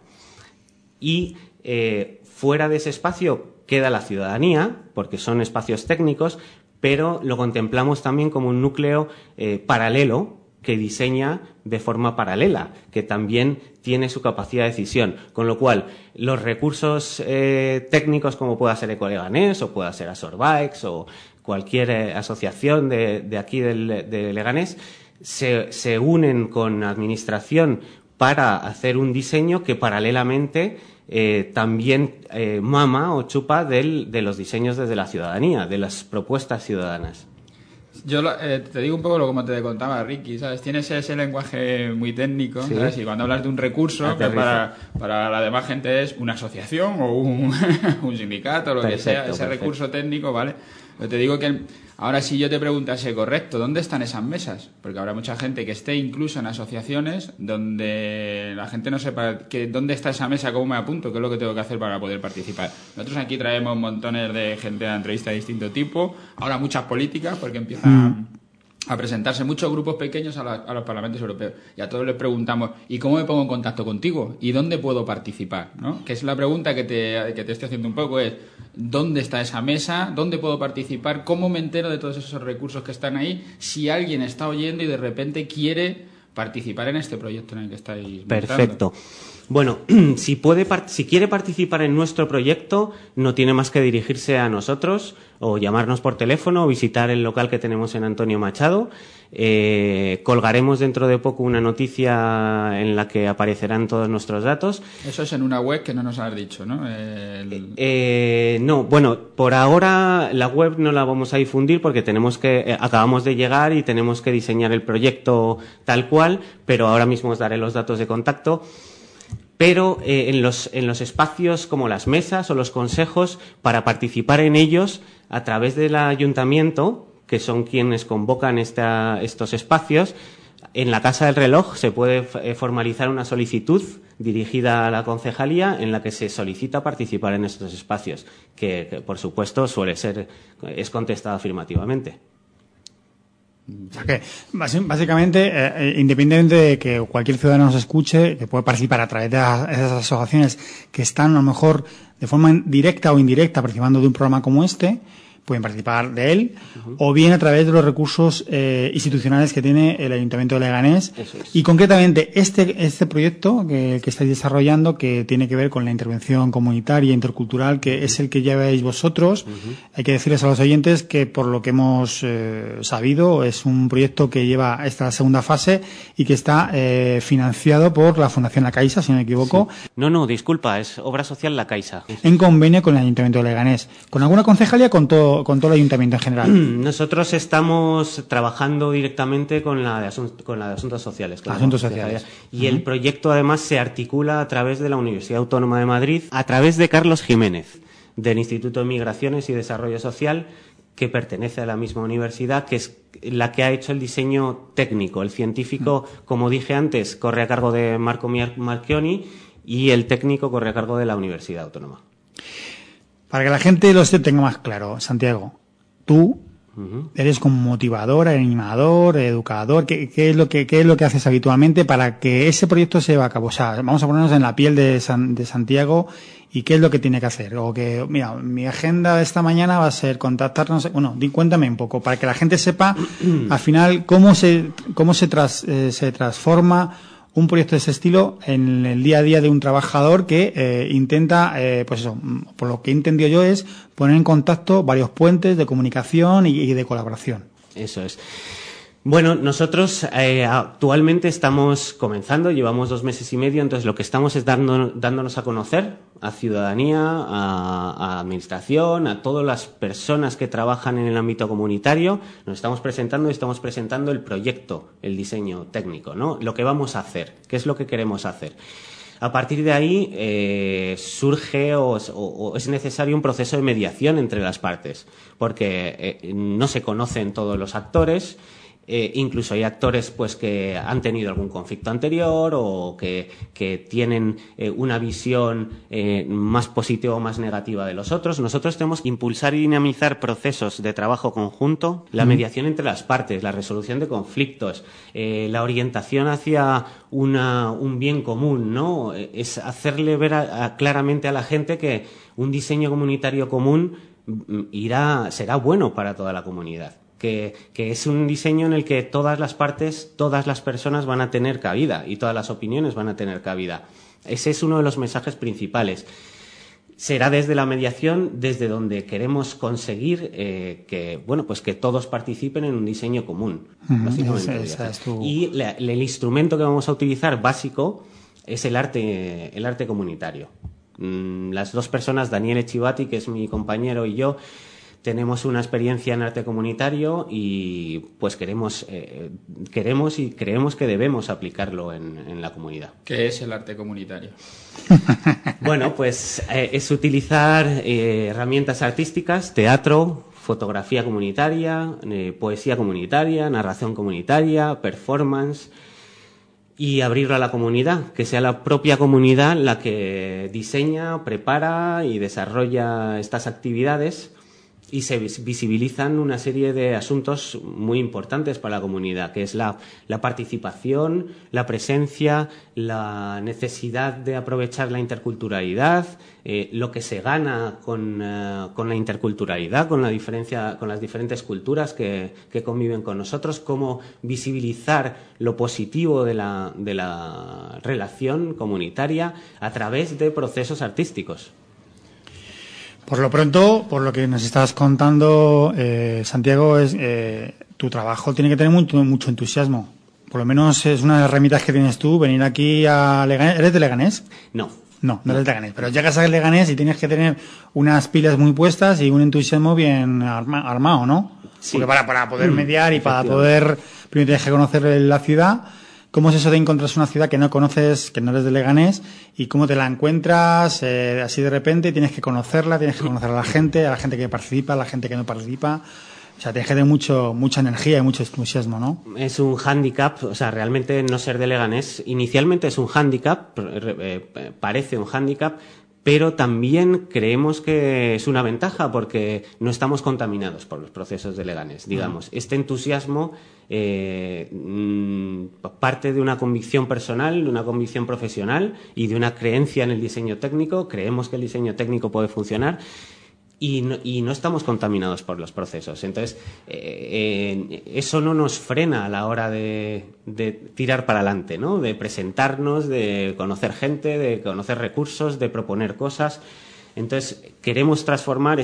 Y fuera de ese espacio queda la ciudadanía, porque son espacios técnicos, pero lo contemplamos también como un núcleo paralelo, que diseña de forma paralela, que también tiene su capacidad de decisión. Con lo cual, los recursos técnicos, como pueda ser Ecoleganés o pueda ser Asorbikes o cualquier asociación de aquí de Leganés, se unen con administración para hacer un diseño que paralelamente también mama o chupa de los diseños desde la ciudadanía, de las propuestas ciudadanas. Yo te digo un poco como te contaba Ricky, ¿sabes? Tienes ese lenguaje muy técnico, ¿sí? ¿Sabes? Y cuando hablas de un recurso, que para la demás gente es una asociación o un sindicato, lo que sea, ese recurso técnico, ¿vale? Pero te digo que ahora si yo te preguntase, correcto, ¿dónde están esas mesas? Porque habrá mucha gente que esté incluso en asociaciones donde la gente no sepa dónde está esa mesa, cómo me apunto, qué es lo que tengo que hacer para poder participar. Nosotros aquí traemos montones de gente a entrevista de distinto tipo, ahora muchas políticas, porque empiezan a presentarse muchos grupos pequeños a los parlamentos europeos, y a todos les preguntamos, ¿y cómo me pongo en contacto contigo? ¿Y dónde puedo participar? ¿No? Que es la pregunta que te estoy haciendo un poco, es ¿dónde está esa mesa? ¿Dónde puedo participar? ¿Cómo me entero de todos esos recursos que están ahí? Si alguien está oyendo y de repente quiere participar en este proyecto en el que estáis montando. Perfecto. Bueno, si quiere participar en nuestro proyecto, no tiene más que dirigirse a nosotros o llamarnos por teléfono o visitar el local que tenemos en Antonio Machado. Colgaremos dentro de poco una noticia en la que aparecerán todos nuestros datos. Eso es en una web que no nos has dicho, ¿no? No, bueno, por ahora la web no la vamos a difundir porque acabamos de llegar y tenemos que diseñar el proyecto tal cual, pero ahora mismo os daré los datos de contacto. Pero en los espacios como las mesas o los consejos, para participar en ellos a través del ayuntamiento, que son quienes convocan estos espacios, en la Casa del Reloj se puede formalizar una solicitud dirigida a la concejalía en la que se solicita participar en estos espacios, que por supuesto es contestado afirmativamente. O sea que, básicamente, independientemente de que cualquier ciudadano nos escuche, que puede participar a través de esas asociaciones que están, a lo mejor, de forma directa o indirecta, participando de un programa como este, pueden participar de él, o bien a través de los recursos institucionales que tiene el Ayuntamiento de Leganés. Eso es. Y concretamente este proyecto que estáis desarrollando, que tiene que ver con la intervención comunitaria e intercultural, que es el que lleváis vosotros. Hay que decirles a los oyentes que, por lo que hemos sabido, es un proyecto que lleva esta segunda fase y que está financiado por la Fundación La Caixa, si no me equivoco. Sí. No, disculpa, es Obra Social La Caixa. En convenio con el Ayuntamiento de Leganés. ¿Con alguna concejalía? Con todo el ayuntamiento en general. Nosotros estamos trabajando directamente con la de Asuntos Sociales. Asuntos Sociales. Y el proyecto además se articula a través de la Universidad Autónoma de Madrid, a través de Carlos Jiménez, del Instituto de Migraciones y Desarrollo Social, que pertenece a la misma universidad, que es la que ha hecho el diseño técnico. El científico, como dije antes, corre a cargo de Marco Marchioni y el técnico corre a cargo de la Universidad Autónoma. Para que la gente lo tenga más claro, Santiago, tú eres como motivador, animador, educador. ¿Qué es lo que haces habitualmente para que ese proyecto se lleve a cabo? O sea, vamos a ponernos en la piel de Santiago y qué es lo que tiene que hacer. O que, mira, mi agenda de esta mañana va a ser contactarnos. Bueno, cuéntame un poco para que la gente sepa al final cómo se transforma un proyecto de ese estilo en el día a día de un trabajador que intenta, pues eso, por lo que he entendido yo, es poner en contacto varios puentes de comunicación y de colaboración. Eso es. Bueno, nosotros actualmente estamos comenzando, llevamos 2 meses y medio, entonces lo que estamos es dándonos a conocer a ciudadanía, a administración, a todas las personas que trabajan en el ámbito comunitario. Nos estamos presentando el proyecto, el diseño técnico, ¿no? Lo que vamos a hacer, qué es lo que queremos hacer. A partir de ahí surge o es necesario un proceso de mediación entre las partes, porque no se conocen todos los actores. Incluso hay actores pues que han tenido algún conflicto anterior o que tienen una visión más positiva o más negativa de los otros. Nosotros tenemos que impulsar y dinamizar procesos de trabajo conjunto, la mediación entre las partes, la resolución de conflictos, la orientación hacia un bien común, ¿no? Es hacerle ver claramente a la gente que un diseño comunitario común será bueno para toda la comunidad. Que es un diseño en el que todas las partes, todas las personas van a tener cabida y todas las opiniones van a tener cabida. Ese es uno de los mensajes principales. Será desde la mediación, desde donde queremos conseguir que todos participen en un diseño común. Básicamente. Y el instrumento que vamos a utilizar básico es el arte comunitario. Las 2 personas, Daniel Echivati, que es mi compañero, y yo, tenemos una experiencia en arte comunitario y pues queremos y creemos que debemos aplicarlo en la comunidad. ¿Qué es el arte comunitario? Bueno, pues es utilizar herramientas artísticas, teatro, fotografía comunitaria, poesía comunitaria, narración comunitaria, performance, y abrirlo a la comunidad, que sea la propia comunidad la que diseña, prepara y desarrolla estas actividades y se visibilizan una serie de asuntos muy importantes para la comunidad, que es la participación, la presencia, la necesidad de aprovechar la interculturalidad, lo que se gana con la interculturalidad, con las diferentes culturas que conviven con nosotros, cómo visibilizar lo positivo de la relación comunitaria a través de procesos artísticos. Por lo pronto, por lo que nos estás contando, Santiago, tu trabajo tiene que tener mucho entusiasmo. Por lo menos es una de las herramientas que tienes tú, venir aquí a Leganés. ¿Eres de Leganés? No. No eres de Leganés. Pero llegas a Leganés y tienes que tener unas pilas muy puestas y un entusiasmo bien armado, ¿no? Sí. Porque para poder mediar y para poder... Primero tienes que conocer la ciudad. ¿Cómo es eso de encontrarse una ciudad que no conoces, que no eres de Leganés, y cómo te la encuentras así de repente? Tienes que conocerla, tienes que conocer a la gente que participa, a la gente que no participa. O sea, tienes que tener mucha energía y mucho entusiasmo, ¿no? Es un hándicap, o sea, realmente no ser de Leganés inicialmente es un hándicap, parece un hándicap, pero también creemos que es una ventaja porque no estamos contaminados por los procesos de Leganés, digamos. Este entusiasmo parte de una convicción personal, de una convicción profesional y de una creencia en el diseño técnico. Creemos que el diseño técnico puede funcionar y no estamos contaminados por los procesos. Entonces, eso no nos frena a la hora de tirar para adelante, ¿no? De presentarnos, de conocer gente, de conocer recursos, de proponer cosas. Entonces, queremos transformar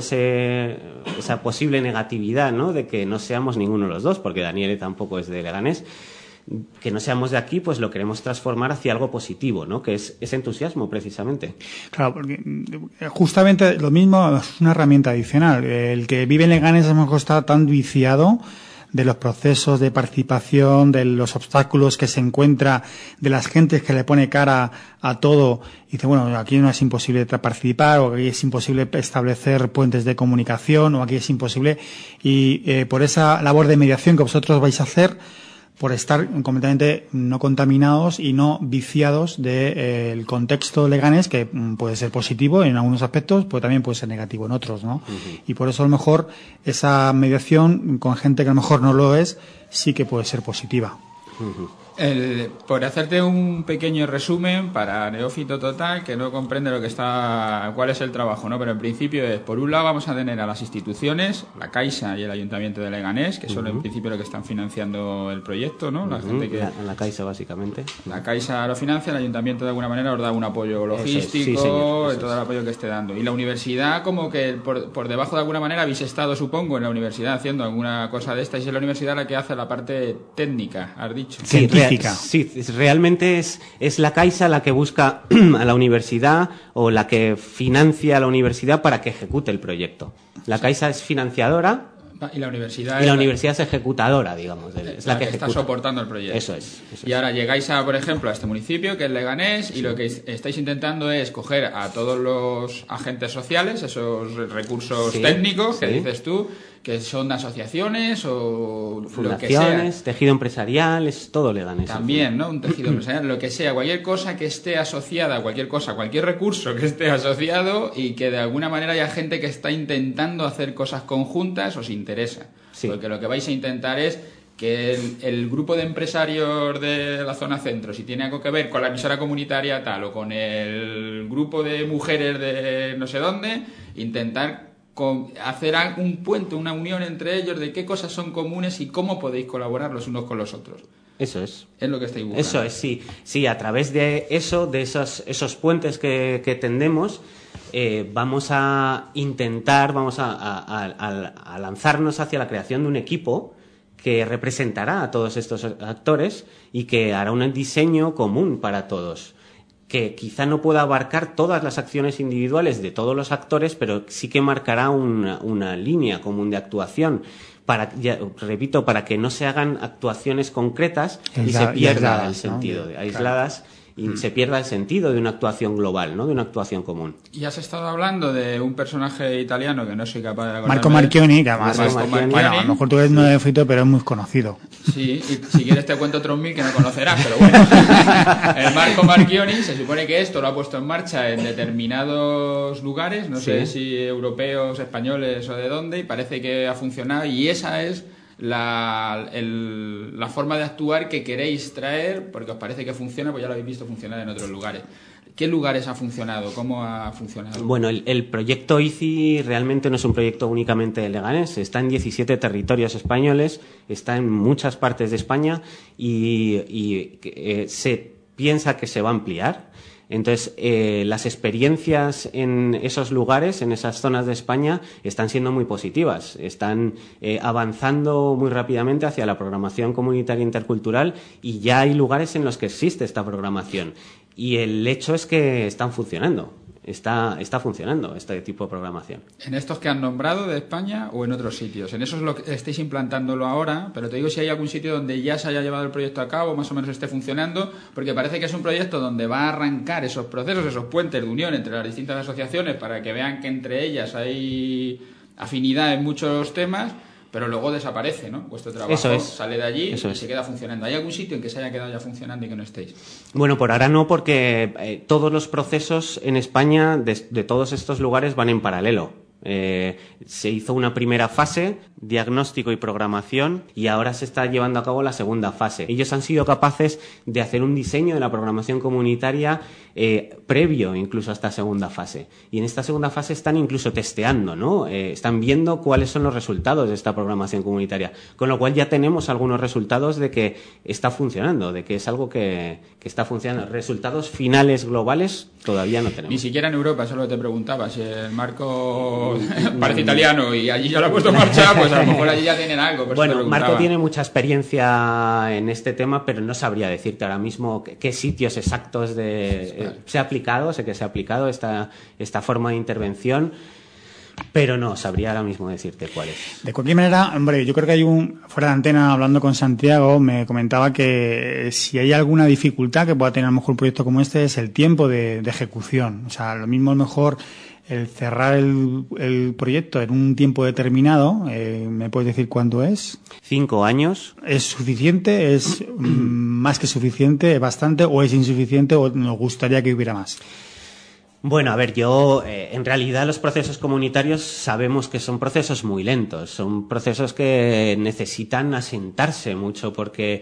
esa posible negatividad, ¿no? De que no seamos ninguno de los dos, porque Daniele tampoco es de Leganés. Que no seamos de aquí, pues lo queremos transformar hacia algo positivo, ¿no? Que es ese entusiasmo, precisamente. Claro, porque justamente lo mismo es una herramienta adicional. El que vive en Leganés está tan viciado de los procesos de participación, de los obstáculos que se encuentra, de las gentes que le pone cara a todo, y dice, bueno, aquí no es imposible participar, o aquí es imposible establecer puentes de comunicación, o aquí es imposible, y por esa labor de mediación que vosotros vais a hacer, por estar completamente no contaminados y no viciados del contexto leganés, que puede ser positivo en algunos aspectos, pero también puede ser negativo en otros, ¿no? Uh-huh. Y por eso a lo mejor esa mediación con gente que a lo mejor no lo es, sí que puede ser positiva. Uh-huh. Por hacerte un pequeño resumen para neófito total que no comprende cuál es el trabajo, ¿no? Pero en principio es, por un lado vamos a tener a las instituciones, la Caixa y el Ayuntamiento de Leganés, que son en principio los que están financiando el proyecto, ¿no? La gente que la Caixa básicamente. La Caixa lo financia, el Ayuntamiento de alguna manera os da un apoyo logístico, todo el apoyo que esté dando. Y la universidad, como que por debajo de alguna manera habéis estado, supongo, en la universidad haciendo alguna cosa de esta, y es la universidad la que hace la parte técnica, has dicho. Sí, sí, realmente es la Caixa la que busca a la universidad o la que financia a la universidad para que ejecute el proyecto. La Caixa es financiadora y la universidad es ejecutadora, digamos. Es la que está soportando el proyecto. Eso es. Y ahora llegáis por ejemplo, a este municipio, que es Leganés, y lo que estáis intentando es coger a todos los agentes sociales, esos recursos técnicos que dices tú, que son asociaciones o fundaciones, lo que sea. Tejido empresarial, es todo Leganés. También, ¿no? Un tejido empresarial, lo que sea, cualquier cosa que esté asociada, cualquier recurso que esté asociado y que de alguna manera haya gente que está intentando hacer cosas conjuntas, os interesa. Sí. Porque lo que vais a intentar es que el grupo de empresarios de la zona centro, si tiene algo que ver con la emisora comunitaria tal o con el grupo de mujeres de no sé dónde, intentar hacer un puente, una unión entre ellos de qué cosas son comunes y cómo podéis colaborar los unos con los otros. Eso es. Es lo que estáis buscando. Eso es, sí. Sí, a través de eso, de esos puentes que tendemos, vamos a intentar, vamos a lanzarnos hacia la creación de un equipo que representará a todos estos actores y que hará un diseño común para todos, que quizá no pueda abarcar todas las acciones individuales de todos los actores, pero sí que marcará una línea común de actuación para que no se hagan actuaciones concretas y se pierda el sentido, aisladas, y se pierda el sentido de una actuación global, ¿no? De una actuación común. Y has estado hablando de un personaje italiano que no soy capaz de acordarme. Marco Marchioni, que además Marchioni. Bueno, a lo mejor tú eres nuevo frito, pero es muy conocido. Sí, y si quieres te cuento otros 1000 que no conocerás, pero bueno. El Marco Marchioni se supone que esto lo ha puesto en marcha en determinados lugares, no sé si europeos, españoles o de dónde, y parece que ha funcionado, y esa es la forma de actuar que queréis traer, porque os parece que funciona, pues ya lo habéis visto funcionar en otros lugares. ¿Qué lugares ha funcionado? ¿Cómo ha funcionado? Bueno, el proyecto ICI realmente no es un proyecto únicamente de Leganés, está en 17 territorios españoles, está en muchas partes de España y se piensa que se va a ampliar. Entonces, las experiencias en esos lugares, en esas zonas de España, están siendo muy positivas. Están avanzando muy rápidamente hacia la programación comunitaria intercultural y ya hay lugares en los que existe esta programación. Y el hecho es que están funcionando. Está funcionando este tipo de programación. ¿En estos que han nombrado de España o en otros sitios? En esos lo que estáis implantándolo ahora, pero te digo si hay algún sitio donde ya se haya llevado el proyecto a cabo, más o menos esté funcionando, porque parece que es un proyecto donde va a arrancar esos procesos, esos puentes de unión entre las distintas asociaciones para que vean que entre ellas hay afinidad en muchos temas, pero luego desaparece, ¿no? Vuestro trabajo sale de allí y se queda funcionando. ¿Hay algún sitio en que se haya quedado ya funcionando y que no estéis? Bueno, por ahora no, porque todos los procesos en España de todos estos lugares van en paralelo. Se hizo una primera fase, diagnóstico y programación, y ahora se está llevando a cabo la segunda fase. Ellos han sido capaces de hacer un diseño de la programación comunitaria previo incluso a esta segunda fase. Y en esta segunda fase están incluso testeando, ¿no? Están viendo cuáles son los resultados de esta programación comunitaria. Con lo cual ya tenemos algunos resultados de que está funcionando, de que es algo que está funcionando. Resultados finales globales todavía no tenemos. Ni siquiera en Europa, eso es lo que te preguntaba. Si el Marco parece italiano y allí ya lo ha puesto en marcha, pues a lo mejor allí ya tienen algo. Bueno, Marco tiene mucha experiencia en este tema, pero no sabría decirte ahora mismo qué sitios exactos se ha aplicado, sé que se ha aplicado esta forma de intervención, pero no sabría ahora mismo decirte cuál es. De cualquier manera, hombre, yo creo que hay fuera de antena, hablando con Santiago, me comentaba que si hay alguna dificultad que pueda tener a lo mejor un proyecto como este es el tiempo de ejecución. O sea, lo mismo a lo mejor el cerrar el proyecto en un tiempo determinado, ¿me puedes decir cuánto es? 5 años. ¿Es suficiente? ¿Es más que suficiente? ¿Bastante? ¿O es insuficiente? ¿O nos gustaría que hubiera más? Bueno, a ver, en realidad los procesos comunitarios sabemos que son procesos muy lentos, son procesos que necesitan asentarse mucho porque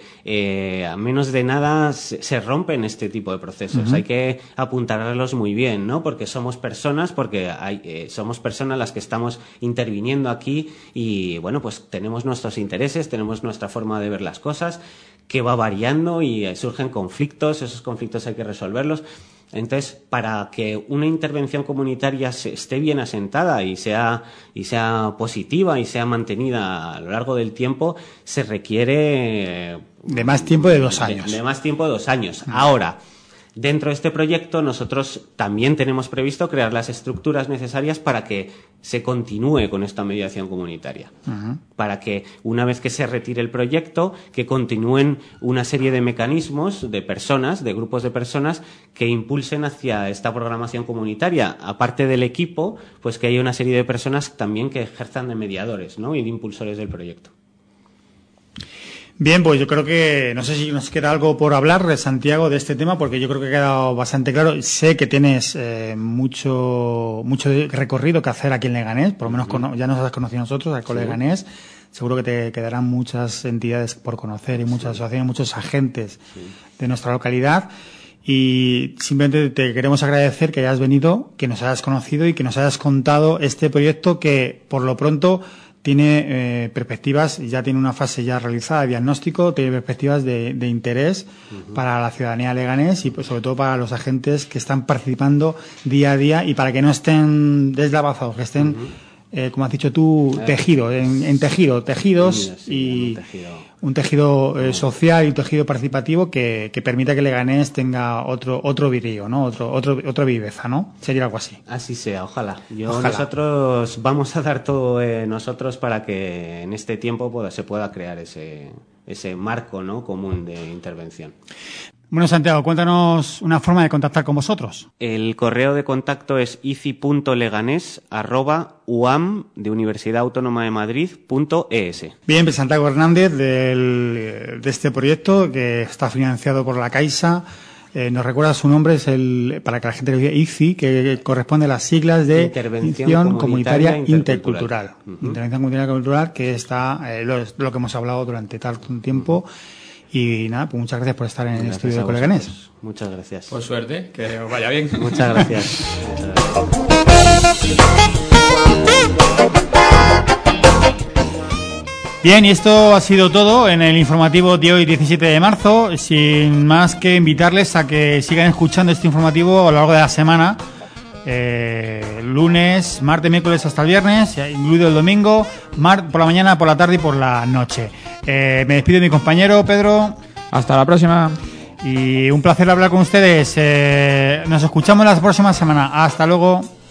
a menos de nada se rompen este tipo de procesos. Hay que apuntarlos muy bien, ¿no? Porque somos personas, somos personas las que estamos interviniendo aquí y, bueno, pues tenemos nuestros intereses, tenemos nuestra forma de ver las cosas que va variando y surgen conflictos, esos conflictos hay que resolverlos. Entonces, para que una intervención comunitaria esté bien asentada y sea positiva y sea mantenida a lo largo del tiempo, se requiere de más tiempo de 2 años. De más tiempo de 2 años. Ahora, dentro de este proyecto nosotros también tenemos previsto crear las estructuras necesarias para que se continúe con esta mediación comunitaria. Para que una vez que se retire el proyecto, que continúen una serie de mecanismos de personas, de grupos de personas que impulsen hacia esta programación comunitaria. Aparte del equipo, pues que haya una serie de personas también que ejerzan de mediadores, ¿no? Y de impulsores del proyecto. Bien, pues yo creo que, no sé si nos queda algo por hablar, Santiago, de este tema, porque yo creo que ha quedado bastante claro. Sé que tienes mucho recorrido que hacer aquí en Leganés, por lo menos ya nos has conocido nosotros, aquí en Leganés. Seguro que te quedarán muchas entidades por conocer y muchas asociaciones, muchos agentes de nuestra localidad. Y simplemente te queremos agradecer que hayas venido, que nos hayas conocido y que nos hayas contado este proyecto que, por lo pronto, tiene perspectivas, ya tiene una fase ya realizada de diagnóstico, tiene perspectivas de interés para la ciudadanía leganés y pues, sobre todo para los agentes que están participando día a día y para que no estén deslavazados, que estén, como has dicho tú, tejidos y un tejido social y un tejido participativo que permita que Leganés tenga otro virillo, ¿no? Otra viveza, ¿no? Sería algo así. Así sea, ojalá. Nosotros vamos a dar todo nosotros para que en este tiempo se pueda crear ese marco, ¿no? común de intervención. Bueno, Santiago, cuéntanos una forma de contactar con vosotros. El correo de contacto es ici.leganes@uam de Universidad Autónoma de Madrid.es. Bien, pues Santiago Hernández de este proyecto que está financiado por la Caixa. Nos recuerda su nombre, es para que la gente lo diga, ICI, que corresponde a las siglas de Intervención Comunitaria Intercultural. Intervención Comunitaria Intercultural, que está lo que hemos hablado durante tanto tiempo. Y nada, pues muchas gracias por estar en el estudio de Coleganés. Muchas gracias. Por suerte, que os vaya bien. Muchas gracias. Bien, y esto ha sido todo en el informativo de hoy, 17 de marzo. Sin más que invitarles a que sigan escuchando este informativo a lo largo de la semana. Lunes, martes, miércoles hasta el viernes, incluido el domingo, por la mañana, por la tarde y por la noche. Me despido de mi compañero Pedro. Hasta la próxima. Y un placer hablar con ustedes. Nos escuchamos la próxima semana. Hasta luego.